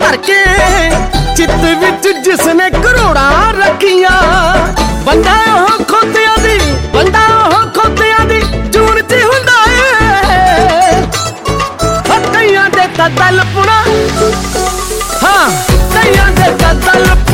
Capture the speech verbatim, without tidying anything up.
धर के चित विच जिसने करोड़ां रखियां बंदा ओह खोतियां दी बंदा ओह खोतियां दी जून च हुंदा है कईयां दे तां दल पुणा हाँ कईयां दे तां दल